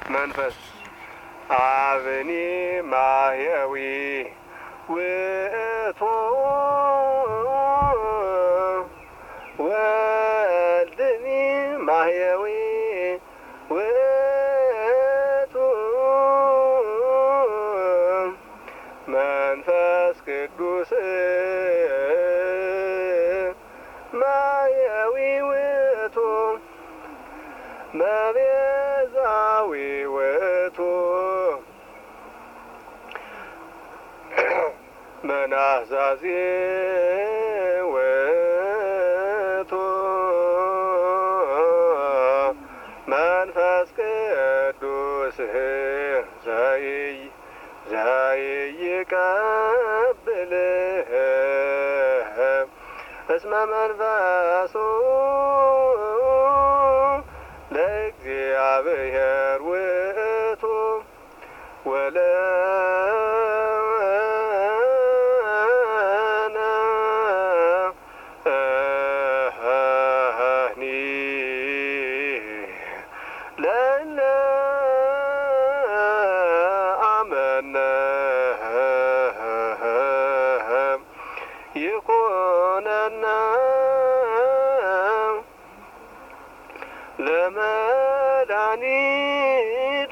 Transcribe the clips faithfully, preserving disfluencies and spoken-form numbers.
መንፈስ አብኒ ማህያዊ ውእቱ ወልድኒ ማህያዊ ውእቱ መንፈስ ቅዱስ ማህያዊ ውእቱ መቤዛዊ ውእቱ መናዛዜ ውእቱ መንፈስ ቅዱስ ዘይ ዘይቀብልህ እስመ መንፈሱ ለእግዚአብሔር ውእቱ ወለነ እኒ ለነ አመነ ይኩነነ ለመድኃኒተ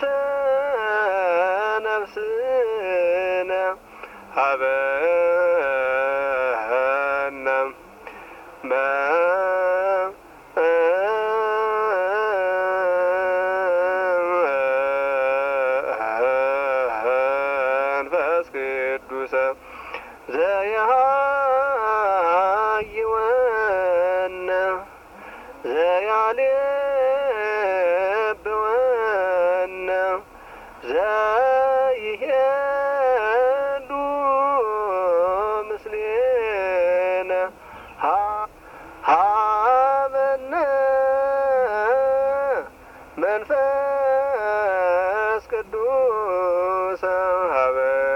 ነፍስነ ሀበነ መንፈስ ቅዱስ ዘያሃይወነ ዘያሌብወነ ዘይሄዱ ምስሌነ ሀበነ መንፈስ ቅዱስ ሀበ